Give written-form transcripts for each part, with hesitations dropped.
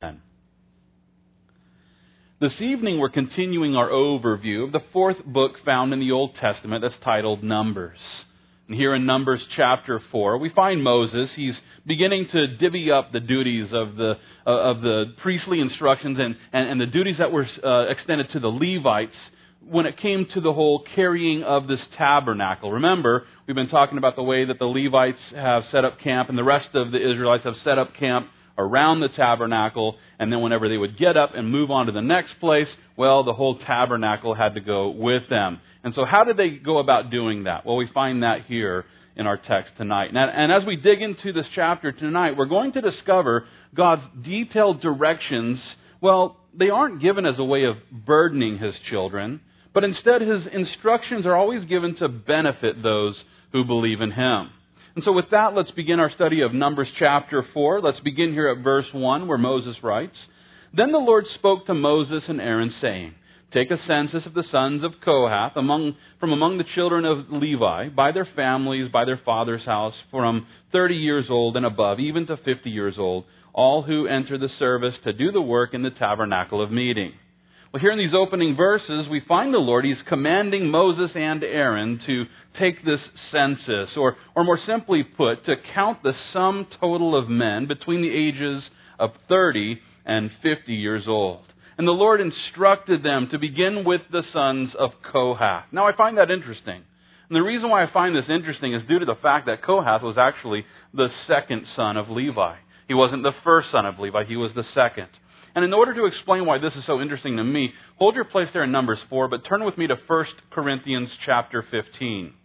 This evening we're continuing our overview of the fourth book found in the Old Testament that's titled Numbers. And here in Numbers chapter 4, we find Moses. He's beginning to divvy up the duties of the priestly instructions and the duties that were extended to the Levites when it came to the whole carrying of this tabernacle. Remember, we've been talking about the way that the Levites have set up camp and the rest of the Israelites have set up camp around the tabernacle, and then whenever they would get up and move on to the next place, well, the whole tabernacle had to go with them. And so how did they go about doing that? Well, we find that here in our text tonight. And as we dig into this chapter tonight, we're going to discover God's detailed directions. Well, they aren't given as a way of burdening His children, but instead His instructions are always given to benefit those who believe in Him. And so with that, let's begin our study of Numbers chapter 4. Let's begin here at verse 1, where Moses writes, "Then the Lord spoke to Moses and Aaron, saying, Take a census of the sons of Kohath from among the children of Levi, by their families, by their father's house, from 30 years old and above, even to 50 years old, all who enter the service to do the work in the tabernacle of meeting." Well, here in these opening verses, we find the Lord, He's commanding Moses and Aaron to take this census, or more simply put, to count the sum total of men between the ages of 30 and 50 years old. And the Lord instructed them to begin with the sons of Kohath. Now, I find that interesting. And the reason why I find this interesting is due to the fact that Kohath was actually the second son of Levi. He wasn't the first son of Levi, he was the second. And in order to explain why this is so interesting to me, hold your place there in Numbers 4, but turn with me to 1 Corinthians chapter 15.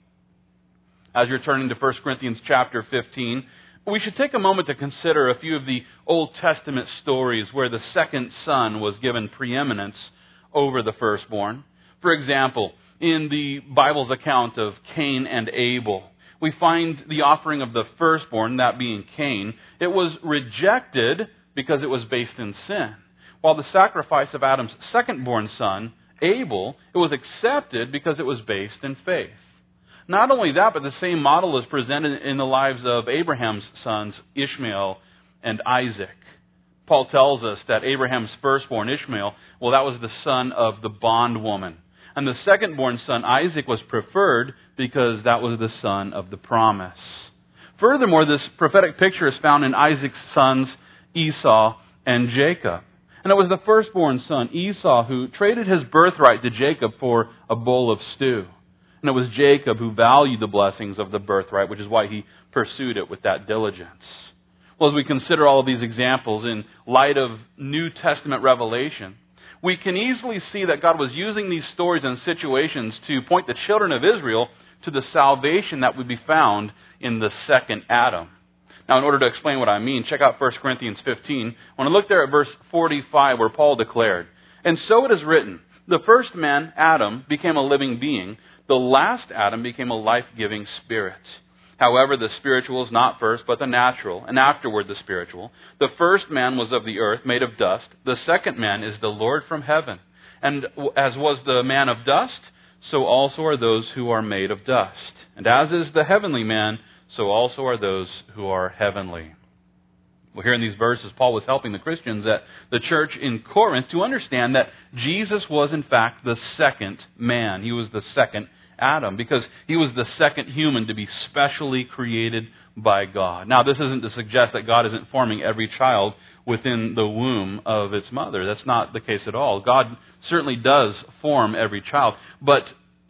As you're turning to 1 Corinthians chapter 15, we should take a moment to consider a few of the Old Testament stories where the second son was given preeminence over the firstborn. For example, in the Bible's account of Cain and Abel, we find the offering of the firstborn, that being Cain, it was rejected because it was based in sin. While the sacrifice of Adam's second-born son, Abel, it was accepted because it was based in faith. Not only that, but the same model is presented in the lives of Abraham's sons, Ishmael and Isaac. Paul tells us that Abraham's firstborn, Ishmael, well, that was the son of the bondwoman. And the second-born son, Isaac, was preferred because that was the son of the promise. Furthermore, this prophetic picture is found in Isaac's sons, Esau and Jacob. And it was the firstborn son, Esau, who traded his birthright to Jacob for a bowl of stew. And it was Jacob who valued the blessings of the birthright, which is why he pursued it with that diligence. Well, as we consider all of these examples in light of New Testament revelation, we can easily see that God was using these stories and situations to point the children of Israel to the salvation that would be found in the second Adam. Now, in order to explain what I mean, check out 1 Corinthians 15. I want to look there at verse 45 where Paul declared, "And so it is written, the first man, Adam, became a living being. The last Adam became a life-giving spirit. However, the spiritual is not first, but the natural, and afterward the spiritual. The first man was of the earth, made of dust. The second man is the Lord from heaven. And as was the man of dust, so also are those who are made of dust. And as is the heavenly man, so also are those who are heavenly." Well, here in these verses, Paul was helping the Christians at the church in Corinth to understand that Jesus was, in fact, the second man. He was the second Adam, because he was the second human to be specially created by God. Now, this isn't to suggest that God isn't forming every child within the womb of its mother. That's not the case at all. God certainly does form every child. But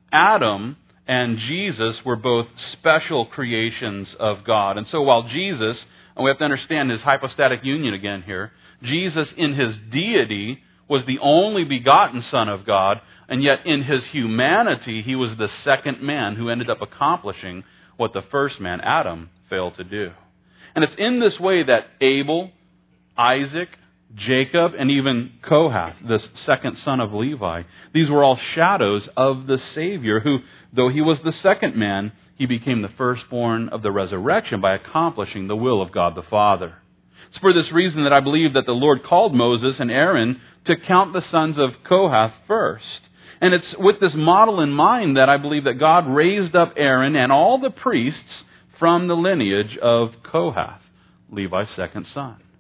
Adam and Jesus were both special creations of God. And so while Jesus, and we have to understand his hypostatic union again here, Jesus in his deity was the only begotten Son of God, and yet in his humanity he was the second man who ended up accomplishing what the first man, Adam, failed to do. And it's in this way that Abel, Isaac, Jacob, and even Kohath, this second son of Levi, these were all shadows of the Savior who, though he was the second man, he became the firstborn of the resurrection by accomplishing the will of God the Father. It's for this reason that I believe that the Lord called Moses and Aaron to count the sons of Kohath first. And it's with this model in mind that I believe that God raised up Aaron and all the priests from the lineage of Kohath, Levi's second son.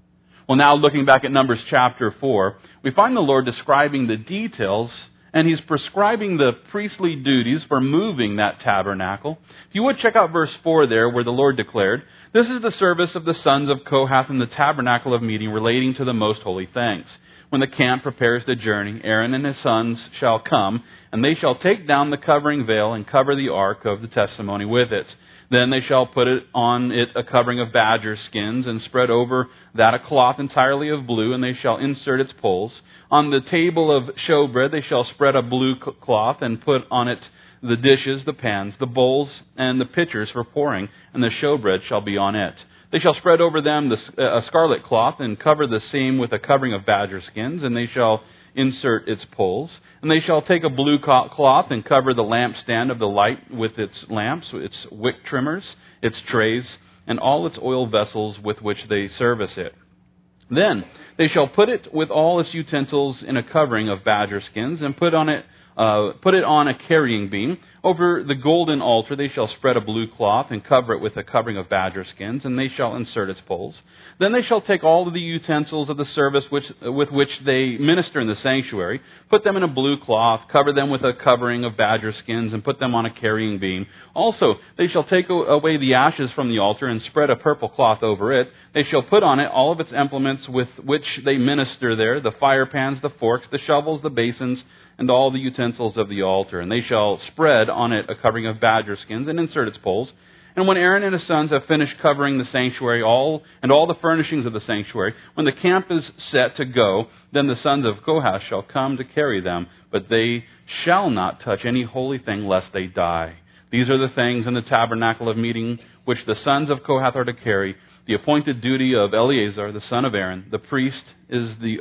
Well, now looking back at Numbers chapter 4, we find the Lord describing the details, and He's prescribing the priestly duties for moving that tabernacle. If you would check out verse 4 there, where the Lord declared, "This is the service of the sons of Kohath in the tabernacle of meeting relating to the most holy things. When the camp prepares the journey, Aaron and his sons shall come, and they shall take down the covering veil and cover the ark of the testimony with it. Then they shall put on it a covering of badger skins, and spread over that a cloth entirely of blue, and they shall insert its poles. On the table of showbread they shall spread a blue cloth, and put on it the dishes, the pans, the bowls, and the pitchers for pouring, and the showbread shall be on it. They shall spread over them a scarlet cloth, and cover the same with a covering of badger skins, and they shall insert its poles. And they shall take a blue cloth and cover the lampstand of the light with its lamps, its wick trimmers, its trays, and all its oil vessels with which they service it. Then they shall put it with all its utensils in a covering of badger skins, and put it on a carrying beam. Over the golden altar they shall spread a blue cloth, and cover it with a covering of badger skins, and they shall insert its poles. Then they shall take all of the utensils of the service with which they minister in the sanctuary, put them in a blue cloth, cover them with a covering of badger skins, and put them on a carrying beam. Also, they shall take away the ashes from the altar, and spread a purple cloth over it. They shall put on it all of its implements with which they minister there, the fire pans, the forks, the shovels, the basins, and all the utensils of the altar. And they shall spread on it a covering of badger skins, and insert its poles. And when Aaron and his sons have finished covering the sanctuary, all the furnishings of the sanctuary, when the camp is set to go, then the sons of Kohath shall come to carry them, but they shall not touch any holy thing lest they die. These are the things in the tabernacle of meeting which the sons of Kohath are to carry. The appointed duty of Eleazar, the son of Aaron. The priest is the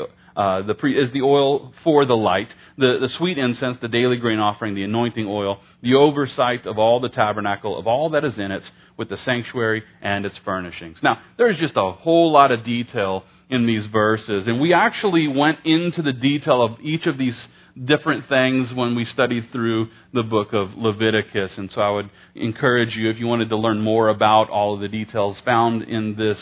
oil for the light, the sweet incense, the daily grain offering, the anointing oil, the oversight of all the tabernacle, of all that is in it, with the sanctuary and its furnishings." Now, there's just a whole lot of detail in these verses, and we actually went into the detail of each of these different things when we studied through the book of Leviticus. And so I would encourage you, if you wanted to learn more about all of the details found in this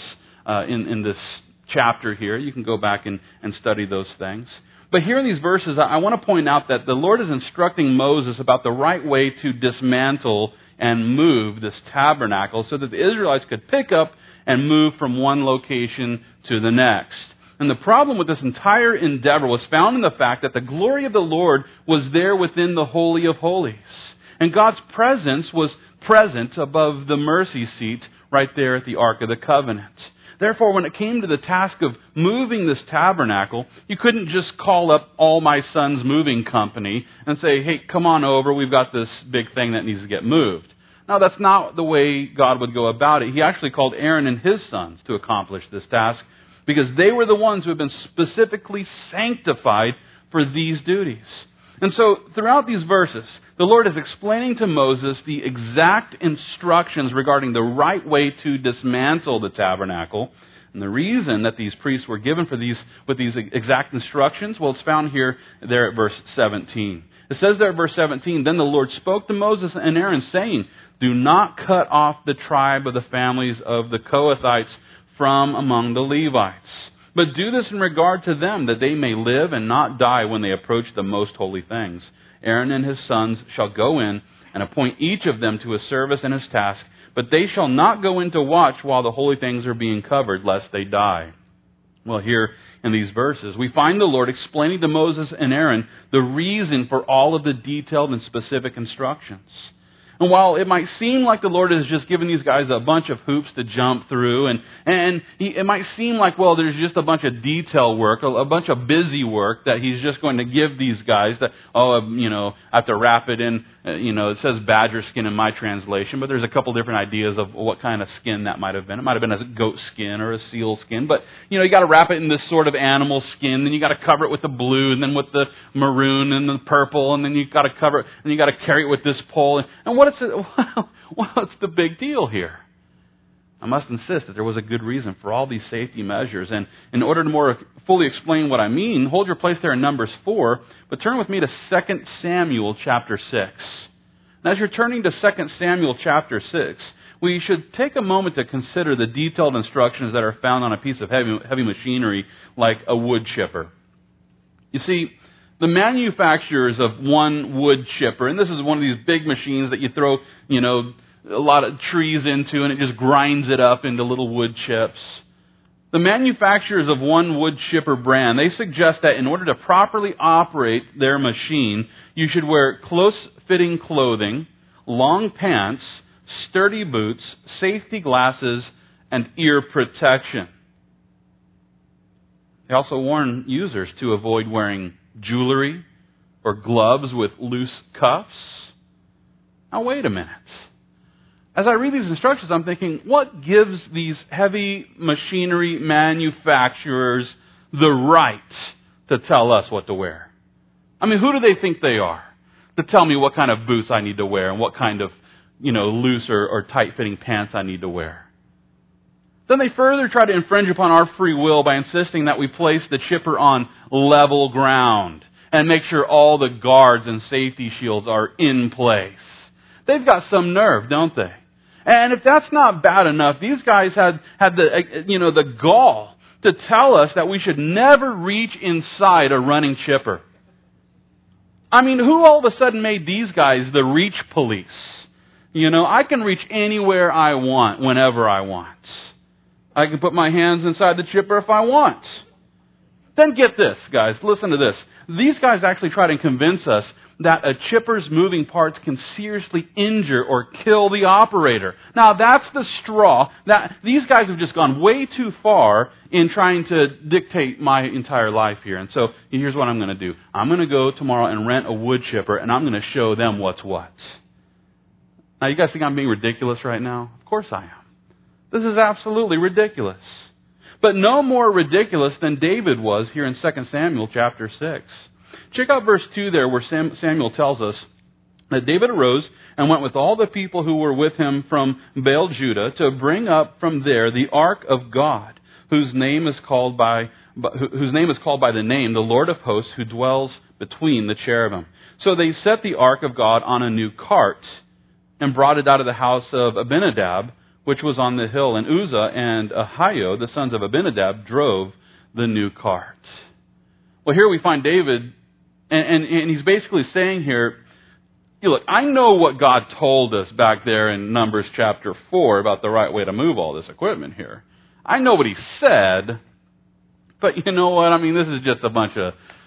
in this chapter here, you can go back and study those things. But here in these verses, I want to point out that the Lord is instructing Moses about the right way to dismantle and move this tabernacle so that the Israelites could pick up and move from one location to the next. And the problem with this entire endeavor was found in the fact that the glory of the Lord was there within the Holy of Holies. And God's presence was present above the mercy seat right there at the Ark of the Covenant. Therefore, when it came to the task of moving this tabernacle, you couldn't just call up All My Sons Moving Company and say, "Hey, come on over, we've got this big thing that needs to get moved." Now, that's not the way God would go about it. He actually called Aaron and his sons to accomplish this task, because they were the ones who had been specifically sanctified for these duties. And so, throughout these verses, the Lord is explaining to Moses the exact instructions regarding the right way to dismantle the tabernacle. And the reason that these priests were given with these exact instructions, well, it's found there at verse 17. It says there at verse 17, "Then the Lord spoke to Moses and Aaron, saying, 'Do not cut off the tribe of the families of the Kohathites from among the Levites. But do this in regard to them, that they may live and not die when they approach the most holy things. Aaron and his sons shall go in and appoint each of them to his service and his task, but they shall not go in to watch while the holy things are being covered, lest they die.'" Well, here in these verses, we find the Lord explaining to Moses and Aaron the reason for all of the detailed and specific instructions. And while it might seem like the Lord has just given these guys a bunch of hoops to jump through, and it might seem like, well, there's just a bunch of detail work, a bunch of busy work that He's just going to give these guys that, I have to wrap it in, it says badger skin in my translation, but there's a couple different ideas of what kind of skin that might have been. It might have been a goat skin or a seal skin, but, you got to wrap it in this sort of animal skin, then you got to cover it with the blue, and then with the maroon and the purple, and then you got to cover it, and you got to carry it with this pole. And what's the big deal here? I must insist that there was a good reason for all these safety measures. And in order to more fully explain what I mean, hold your place there in Numbers 4, but turn with me to 2 Samuel chapter 6. And as you're turning to 2 Samuel chapter 6, we should take a moment to consider the detailed instructions that are found on a piece of heavy machinery like a wood chipper. You see, the manufacturers of one wood chipper, and this is one of these big machines that you throw, a lot of trees into and it just grinds it up into little wood chips. The manufacturers of one wood chipper brand, they suggest that in order to properly operate their machine, you should wear close-fitting clothing, long pants, sturdy boots, safety glasses, and ear protection. They also warn users to avoid wearing jewelry or gloves with loose cuffs. Now wait a minute. As I read these instructions, I'm thinking, what gives these heavy machinery manufacturers the right to tell us what to wear? I mean, who do they think they are to tell me what kind of boots I need to wear and what kind of, loose or tight-fitting pants I need to wear? Then they further try to infringe upon our free will by insisting that we place the chipper on level ground and make sure all the guards and safety shields are in place. They've got some nerve, don't they? And if that's not bad enough, these guys had the gall to tell us that we should never reach inside a running chipper. I mean, who all of a sudden made these guys the reach police? I can reach anywhere I want, whenever I want. I can put my hands inside the chipper if I want. Then get this, guys. Listen to this. These guys actually try to convince us that a chipper's moving parts can seriously injure or kill the operator. Now, that's the straw. These guys have just gone way too far in trying to dictate my entire life here. And so, here's what I'm going to do. I'm going to go tomorrow and rent a wood chipper, and I'm going to show them what's what. Now, you guys think I'm being ridiculous right now? Of course I am. This is absolutely ridiculous. But no more ridiculous than David was here in 2 Samuel chapter 6. Check out verse 2 there where Samuel tells us that David arose and went with all the people who were with him from Baal Judah to bring up from there the ark of God, whose name is called by the name, the Lord of hosts, who dwells between the cherubim. So they set the ark of God on a new cart and brought it out of the house of Abinadab, which was on the hill. And Uzzah and Ahio, the sons of Abinadab, drove the new cart. Well, here we find David, and he's basically saying here, look, I know what God told us back there in Numbers chapter 4 about the right way to move all this equipment here. I know what he said, but you know what? I mean, this is just a bunch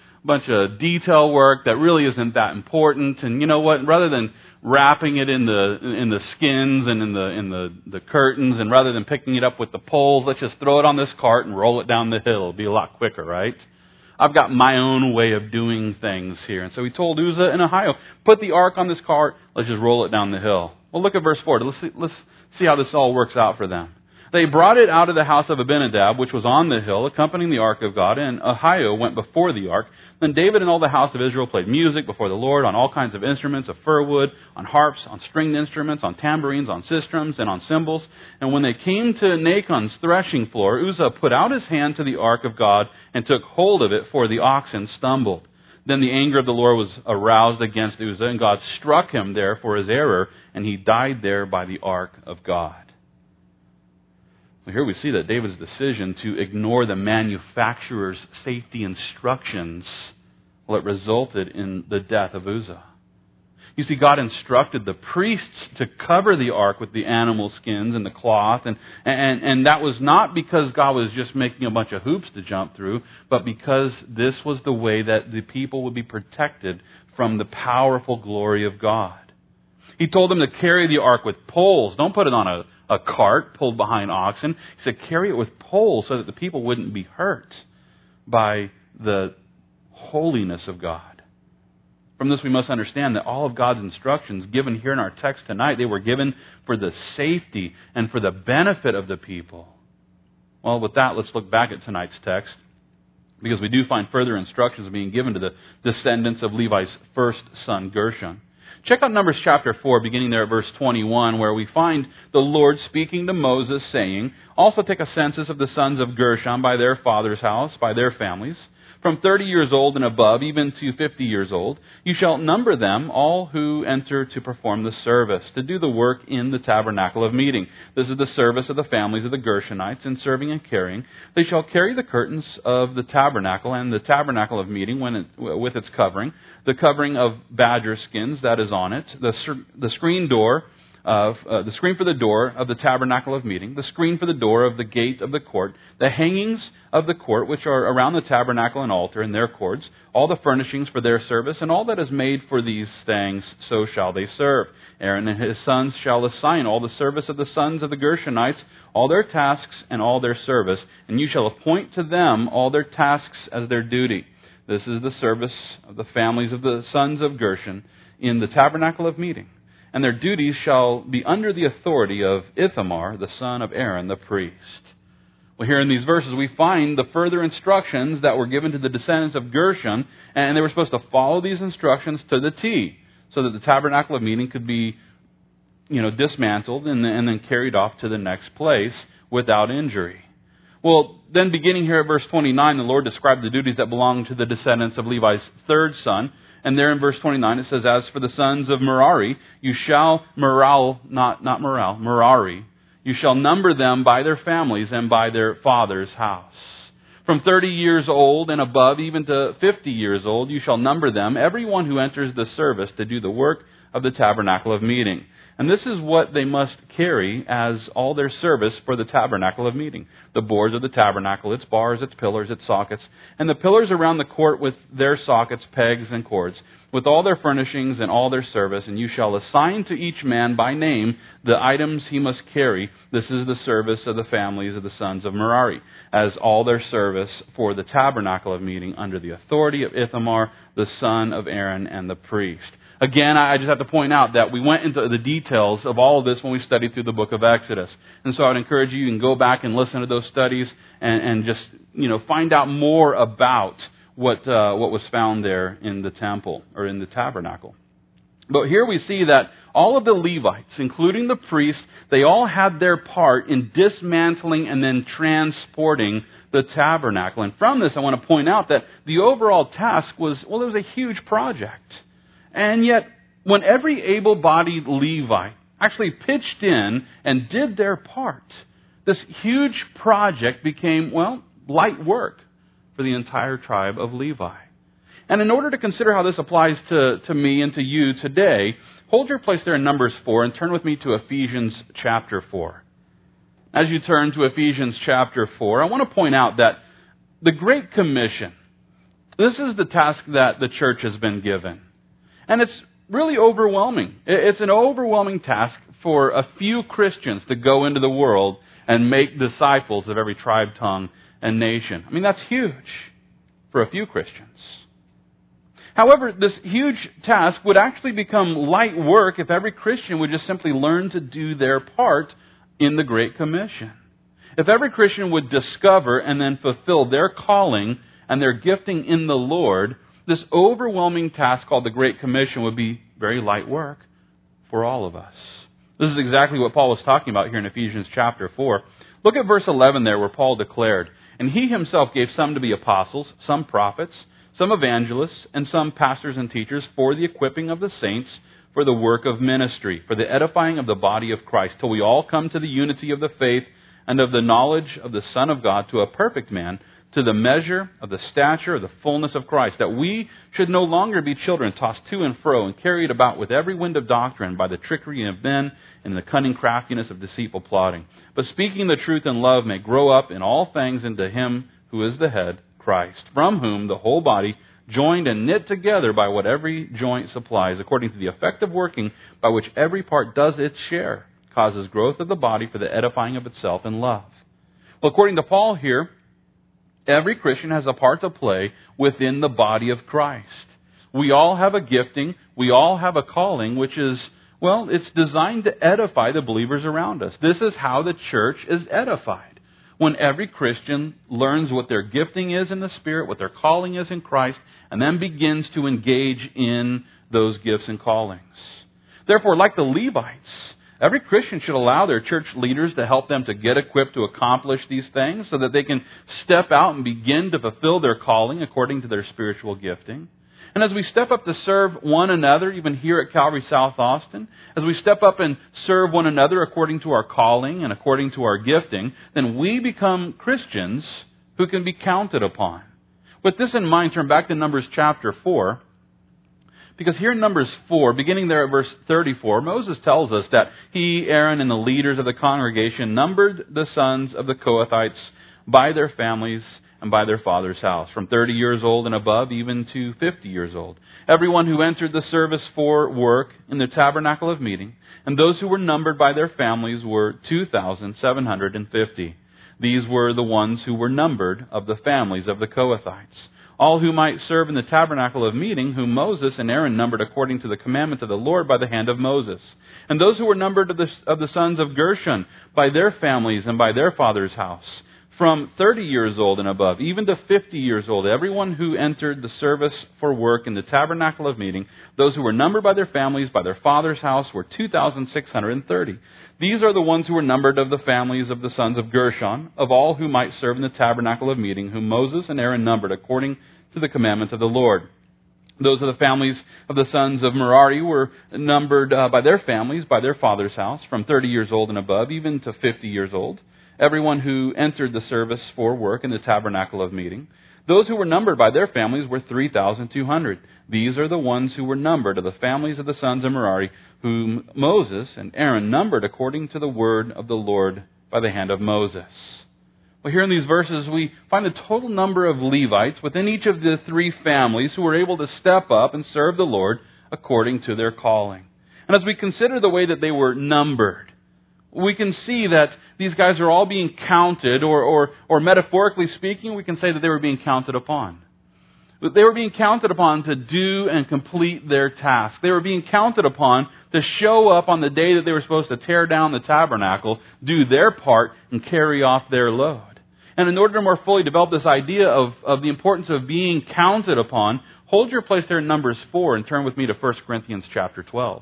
of detail work that really isn't that important. And you know what? Rather than wrapping it in the skins and in the curtains, and rather than picking it up with the poles, let's just throw it on this cart and roll it down the hill. It'll be a lot quicker, right? I've got my own way of doing things here. And so he told Uzzah and Ahio, put the ark on this cart, let's just roll it down the hill. Well, look at verse 4. Let's see how this all works out for them. They brought it out of the house of Abinadab, which was on the hill, accompanying the ark of God, and Ahio went before the ark. Then David and all the house of Israel played music before the Lord on all kinds of instruments of fir wood, on harps, on stringed instruments, on tambourines, on sistrums, and on cymbals. And when they came to Nachon's threshing floor, Uzzah put out his hand to the ark of God and took hold of it, for the oxen stumbled. Then the anger of the Lord was aroused against Uzzah, and God struck him there for his error, and he died there by the ark of God. Here we see that David's decision to ignore the manufacturer's safety instructions, well, it resulted in the death of Uzzah. You see, God instructed the priests to cover the ark with the animal skins and the cloth, and that was not because God was just making a bunch of hoops to jump through, but because this was the way that the people would be protected from the powerful glory of God. He told them to carry the ark with poles. Don't put it on a cart pulled behind oxen. He said carry it with poles so that the people wouldn't be hurt by the holiness of God. From this we must understand that all of God's instructions given here in our text tonight, they were given for the safety and for the benefit of the people. Well, with that, let's look back at tonight's text, because we do find further instructions being given to the descendants of Levi's first son, Gershon. Check out Numbers chapter 4, beginning there at verse 21, where we find the Lord speaking to Moses, saying, also take a census of the sons of Gershon by their father's house, by their families, from 30 years old and above, even to 50 years old. You shall number them, all who enter to perform the service, to do the work in the tabernacle of meeting. This is the service of the families of the Gershonites in serving and carrying. They shall carry the curtains of the tabernacle and the tabernacle of meeting with its covering, the covering of badger skins that is on it, the screen door, the screen for the door of the tabernacle of meeting, the screen for the door of the gate of the court, the hangings of the court which are around the tabernacle and altar and their cords, all the furnishings for their service, and all that is made for these things, so shall they serve. Aaron and his sons shall assign all the service of the sons of the Gershonites, all their tasks and all their service, and you shall appoint to them all their tasks as their duty. This is the service of the families of the sons of Gershon in the tabernacle of meeting. And their duties shall be under the authority of Ithamar, the son of Aaron, the priest. Well, here in these verses, we find the further instructions that were given to the descendants of Gershon, and they were supposed to follow these instructions to the T, so that the tabernacle of meeting could be, dismantled and then carried off to the next place without injury. Well, then beginning here at verse 29, the Lord described the duties that belonged to the descendants of Levi's third son. And there in verse 29 it says, as for the sons of Merari, you shall, Merari, you shall number them by their families and by their father's house. From 30 years old and above, even to 50 years old, you shall number them, everyone who enters the service to do the work of the tabernacle of meeting. And this is what they must carry as all their service for the tabernacle of meeting. The boards of the tabernacle, its bars, its pillars, its sockets, and the pillars around the court with their sockets, pegs, and cords, with all their furnishings and all their service. And you shall assign to each man by name the items he must carry. This is the service of the families of the sons of Merari, as all their service for the tabernacle of meeting under the authority of Ithamar, the son of Aaron, and the priest. Again, I just have to point out that we went into the details of all of this when we studied through the book of Exodus. And so I would encourage you can go back and listen to those studies and just, find out more about what was found there in the temple or in the tabernacle. But here we see that all of the Levites, including the priests, they all had their part in dismantling and then transporting the tabernacle. And from this, I want to point out that the overall task was, it was a huge project. And yet, when every able-bodied Levite actually pitched in and did their part, this huge project became, light work for the entire tribe of Levi. And in order to consider how this applies to me and to you today, hold your place there in Numbers 4 and turn with me to Ephesians chapter 4. As you turn to Ephesians chapter 4, I want to point out that the Great Commission, this is the task that the church has been given. And it's really overwhelming. It's an overwhelming task for a few Christians to go into the world and make disciples of every tribe, tongue, and nation. I mean, that's huge for a few Christians. However, this huge task would actually become light work if every Christian would just simply learn to do their part in the Great Commission. If every Christian would discover and then fulfill their calling and their gifting in the Lord, this overwhelming task called the Great Commission would be very light work for all of us. This is exactly what Paul was talking about here in Ephesians chapter 4. Look at verse 11 there where Paul declared, and he himself gave some to be apostles, some prophets, some evangelists, and some pastors and teachers for the equipping of the saints, for the work of ministry, for the edifying of the body of Christ, till we all come to the unity of the faith and of the knowledge of the Son of God, to a perfect man, to the measure of the stature of the fullness of Christ, that we should no longer be children tossed to and fro and carried about with every wind of doctrine by the trickery of men and the cunning craftiness of deceitful plotting. But speaking the truth in love may grow up in all things into Him who is the head, Christ, from whom the whole body, joined and knit together by what every joint supplies, according to the effective working by which every part does its share, causes growth of the body for the edifying of itself in love. Well, according to Paul here, every Christian has a part to play within the body of Christ. We all have a gifting. We all have a calling, which is, it's designed to edify the believers around us. This is how the church is edified. When every Christian learns what their gifting is in the Spirit, what their calling is in Christ, and then begins to engage in those gifts and callings. Therefore, like the Levites, Every Christian should allow their church leaders to help them to get equipped to accomplish these things so that they can step out and begin to fulfill their calling according to their spiritual gifting. And as we step up to serve one another, even here at Calvary South Austin, as we step up and serve one another according to our calling and according to our gifting, then we become Christians who can be counted upon. With this in mind, turn back to Numbers chapter 4. Because here in Numbers 4, beginning there at verse 34, Moses tells us that he, Aaron, and the leaders of the congregation numbered the sons of the Kohathites by their families and by their father's house, from 30 years old and above, even to 50 years old. Everyone who entered the service for work in the tabernacle of meeting, and those who were numbered by their families were 2,750. These were the ones who were numbered of the families of the Kohathites. All who might serve in the tabernacle of meeting, whom Moses and Aaron numbered according to the commandment of the Lord by the hand of Moses. And those who were numbered of the sons of Gershon by their families and by their father's house, from 30 years old and above, even to 50 years old, everyone who entered the service for work in the tabernacle of meeting, those who were numbered by their families, by their father's house, were 2,630. These are the ones who were numbered of the families of the sons of Gershon, of all who might serve in the tabernacle of meeting, whom Moses and Aaron numbered according to the commandment of the Lord. Those are the families of the sons of Merari were numbered by their families, by their father's house, from 30 years old and above, even to 50 years old. Everyone who entered the service for work in the tabernacle of meeting. Those who were numbered by their families were 3,200. These are the ones who were numbered of the families of the sons of Merari, whom Moses and Aaron numbered according to the word of the Lord by the hand of Moses. Well, here in these verses, we find the total number of Levites within each of the three families who were able to step up and serve the Lord according to their calling. And as we consider the way that they were numbered, we can see that these guys are all being counted, or metaphorically speaking, we can say that they were being counted upon. They were being counted upon to do and complete their task. They were being counted upon to show up on the day that they were supposed to tear down the tabernacle, do their part, and carry off their load. And in order to more fully develop this idea of the importance of being counted upon, hold your place there in Numbers 4 and turn with me to 1 Corinthians chapter 12.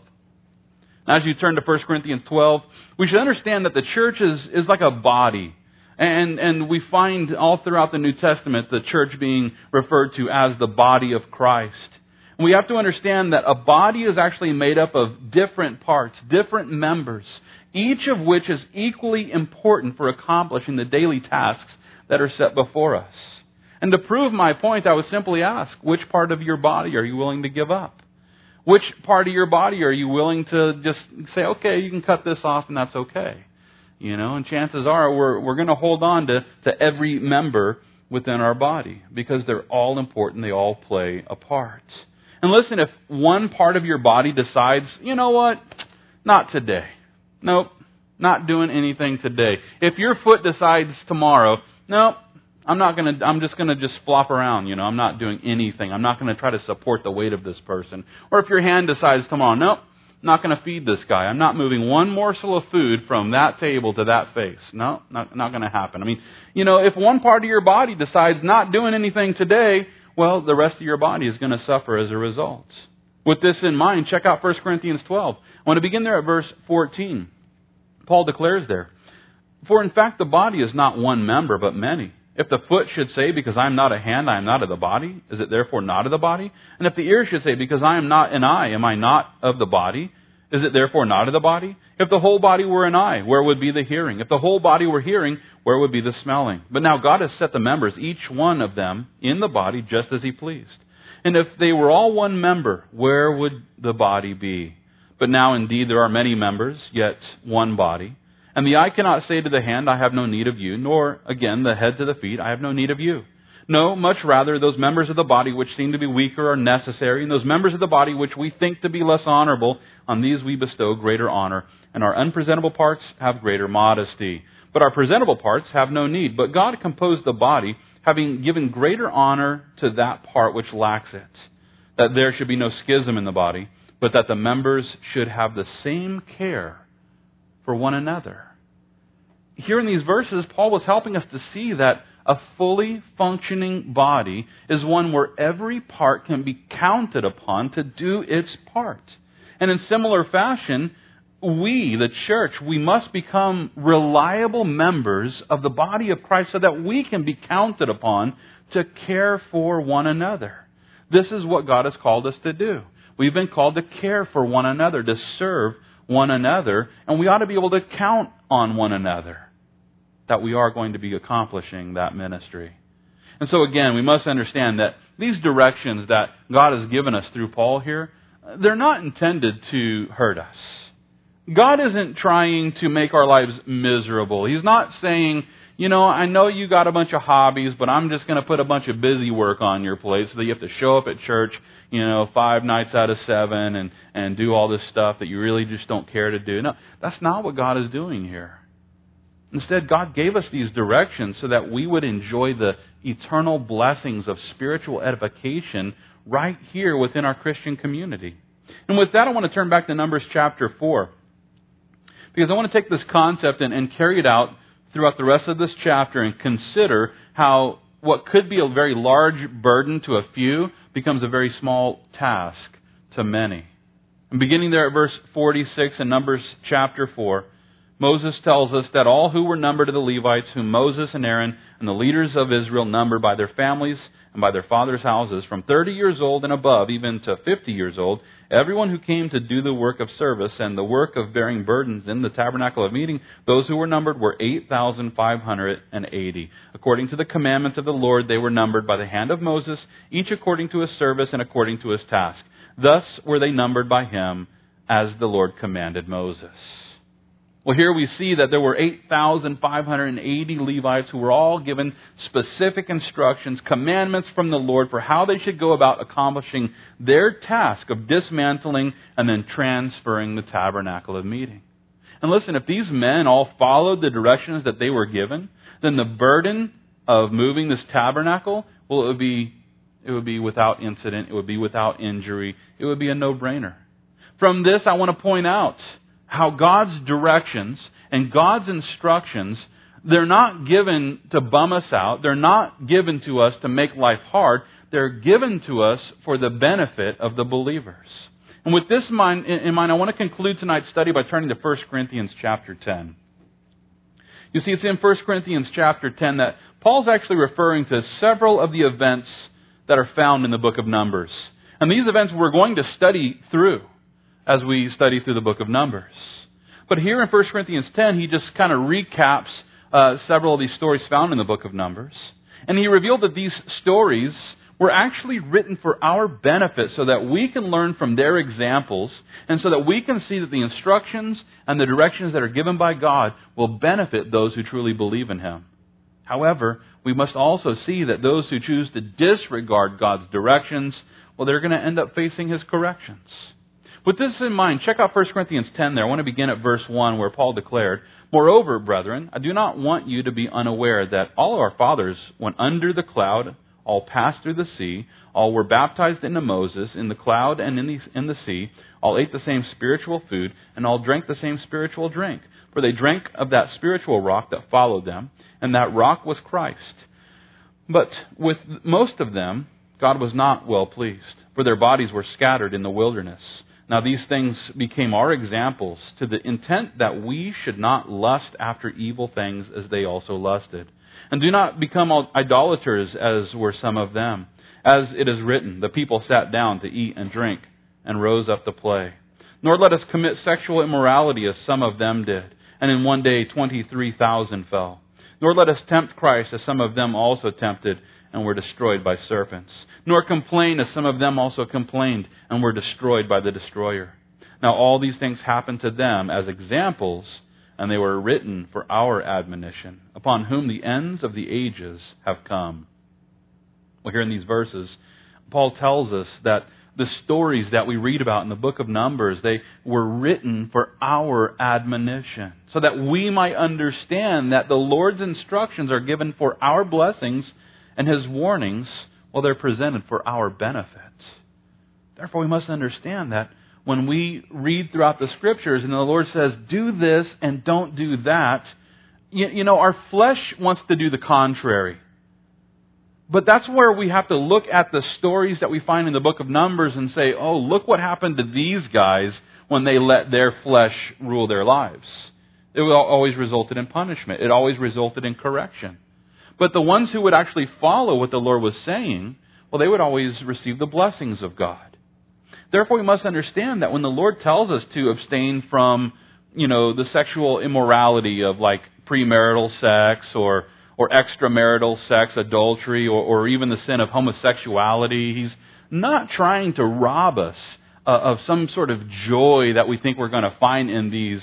As you turn to 1 Corinthians 12, we should understand that the church is like a body. And we find all throughout the New Testament the church being referred to as the body of Christ. And we have to understand that a body is actually made up of different parts, different members, each of which is equally important for accomplishing the daily tasks that are set before us. And to prove my point, I would simply ask, which part of your body are you willing to give up? Which part of your body are you willing to just say, okay, you can cut this off and that's okay? You know, and chances are we're going to hold on to every member within our body because they're all important. They all play a part. And listen, if one part of your body decides, you know what, not today. Nope, not doing anything today. If your foot decides tomorrow, nope, I'm just going to flop around, I'm not doing anything. I'm not going to try to support the weight of this person. Or if your hand decides tomorrow, nope, I'm not going to feed this guy. I'm not moving one morsel of food from that table to that face. No, not going to happen. I mean, if one part of your body decides not doing anything today, well, the rest of your body is going to suffer as a result. With this in mind, check out 1 Corinthians 12. I want to begin there at verse 14. Paul declares there, "For in fact the body is not one member, but many. If the foot should say, because I am not a hand, I am not of the body, is it therefore not of the body? And if the ear should say, because I am not an eye, am I not of the body? Is it therefore not of the body? If the whole body were an eye, where would be the hearing? If the whole body were hearing, where would be the smelling? But now God has set the members, each one of them, in the body just as He pleased. And if they were all one member, where would the body be? But now indeed there are many members, yet one body. And the eye cannot say to the hand, I have no need of you, nor again the head to the feet, I have no need of you. No, much rather, those members of the body which seem to be weaker are necessary, and those members of the body which we think to be less honorable, on these we bestow greater honor, and our unpresentable parts have greater modesty. But our presentable parts have no need. But God composed the body, having given greater honor to that part which lacks it, that there should be no schism in the body, but that the members should have the same care for one another." Here in these verses, Paul was helping us to see that a fully functioning body is one where every part can be counted upon to do its part. And in similar fashion, we, the church, we must become reliable members of the body of Christ so that we can be counted upon to care for one another. This is what God has called us to do. We've been called to care for one another, to serve one another, and we ought to be able to count on one another that we are going to be accomplishing that ministry. And so again, we must understand that these directions that God has given us through Paul here, they're not intended to hurt us. God isn't trying to make our lives miserable. He's not saying, I know you got a bunch of hobbies, but I'm just going to put a bunch of busy work on your plate so that you have to show up at church, 5 nights out of 7 and do all this stuff that you really just don't care to do. No, that's not what God is doing here. Instead, God gave us these directions so that we would enjoy the eternal blessings of spiritual edification right here within our Christian community. And with that, I want to turn back to Numbers chapter 4. Because I want to take this concept and carry it out throughout the rest of this chapter and consider how what could be a very large burden to a few becomes a very small task to many. And beginning there at verse 46 in Numbers chapter 4, Moses tells us that all who were numbered of the Levites, whom Moses and Aaron and the leaders of Israel numbered by their families and by their fathers' houses, from 30 years old and above, even to 50 years old, everyone who came to do the work of service and the work of bearing burdens in the tabernacle of meeting, those who were numbered were 8,580. According to the commandments of the Lord, they were numbered by the hand of Moses, each according to his service and according to his task. Thus were they numbered by him, as the Lord commanded Moses. Well, here we see that there were 8,580 Levites who were all given specific instructions, commandments from the Lord for how they should go about accomplishing their task of dismantling and then transferring the tabernacle of meeting. And listen, if these men all followed the directions that they were given, then the burden of moving this tabernacle, well, it would be without incident, it would be without injury, it would be a no-brainer. From this, I want to point out how God's directions and God's instructions, they're not given to bum us out. They're not given to us to make life hard. They're given to us for the benefit of the believers. And with this in mind, I want to conclude tonight's study by turning to 1 Corinthians chapter 10. You see, it's in 1 Corinthians chapter 10 that Paul's actually referring to several of the events that are found in the book of Numbers. And these events we're going to study through as we study through the book of Numbers. But here in 1 Corinthians 10, he just kind of recaps several of these stories found in the book of Numbers. And he revealed that these stories were actually written for our benefit so that we can learn from their examples and so that we can see that the instructions and the directions that are given by God will benefit those who truly believe in Him. However, we must also see that those who choose to disregard God's directions, well, they're going to end up facing His corrections. With this in mind, check out 1 Corinthians 10 there. I want to begin at verse 1 where Paul declared, "Moreover, brethren, I do not want you to be unaware that all our fathers went under the cloud, all passed through the sea, all were baptized into Moses in the cloud and in the sea, all ate the same spiritual food, and all drank the same spiritual drink. For they drank of that spiritual rock that followed them, and that rock was Christ. But with most of them, God was not well pleased, for their bodies were scattered in the wilderness. Now these things became our examples, to the intent that we should not lust after evil things as they also lusted. And do not become idolaters as were some of them. As it is written, the people sat down to eat and drink, and rose up to play. Nor let us commit sexual immorality as some of them did, and in one day 23,000 fell. Nor let us tempt Christ as some of them also tempted, and were destroyed by serpents. Nor complain as some of them also complained, and were destroyed by the destroyer. Now all these things happened to them as examples, and they were written for our admonition, upon whom the ends of the ages have come." Well, here in these verses, Paul tells us that the stories that we read about in the book of Numbers, they were written for our admonition, so that we might understand that the Lord's instructions are given for our blessings, and His warnings, well, they're presented for our benefit. Therefore, we must understand that when we read throughout the Scriptures and the Lord says, do this and don't do that, our flesh wants to do the contrary. But that's where we have to look at the stories that we find in the book of Numbers and say, oh, look what happened to these guys when they let their flesh rule their lives. It always resulted in punishment. It always resulted in correction. But the ones who would actually follow what the Lord was saying, well, they would always receive the blessings of God. Therefore, we must understand that when the Lord tells us to abstain from, the sexual immorality of like premarital sex or extramarital sex, adultery, or even the sin of homosexuality, He's not trying to rob us of some sort of joy that we think we're going to find in these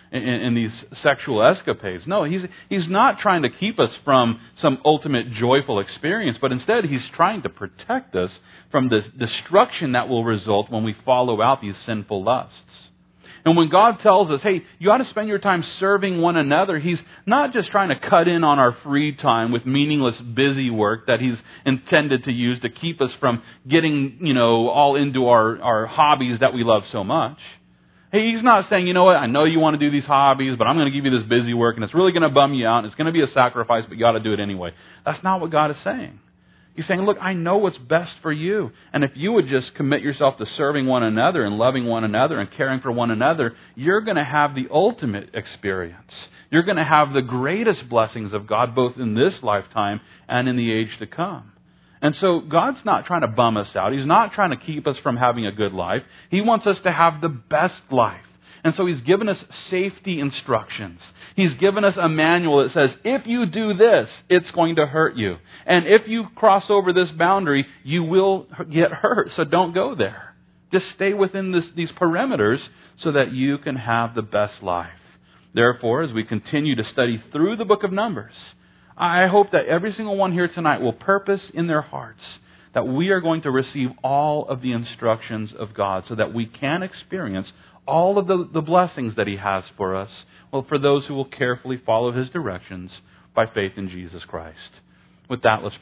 sexual escapades. No, He's not trying to keep us from some ultimate joyful experience, but instead He's trying to protect us from the destruction that will result when we follow out these sinful lusts. And when God tells us, hey, you ought to spend your time serving one another, He's not just trying to cut in on our free time with meaningless busy work that He's intended to use to keep us from getting, all into our hobbies that we love so much. Hey, He's not saying, you know what, I know you want to do these hobbies, but I'm going to give you this busy work, and it's really going to bum you out, and it's going to be a sacrifice, but you ought to do it anyway. That's not what God is saying. He's saying, look, I know what's best for you. And if you would just commit yourself to serving one another and loving one another and caring for one another, you're going to have the ultimate experience. You're going to have the greatest blessings of God, both in this lifetime and in the age to come. And so God's not trying to bum us out. He's not trying to keep us from having a good life. He wants us to have the best life. And so He's given us safety instructions. He's given us a manual that says, if you do this, it's going to hurt you. And if you cross over this boundary, you will get hurt. So don't go there. Just stay within these perimeters so that you can have the best life. Therefore, as we continue to study through the book of Numbers, I hope that every single one here tonight will purpose in their hearts that we are going to receive all of the instructions of God so that we can experience all of the blessings that He has for us, well, for those who will carefully follow His directions by faith in Jesus Christ. With that, let's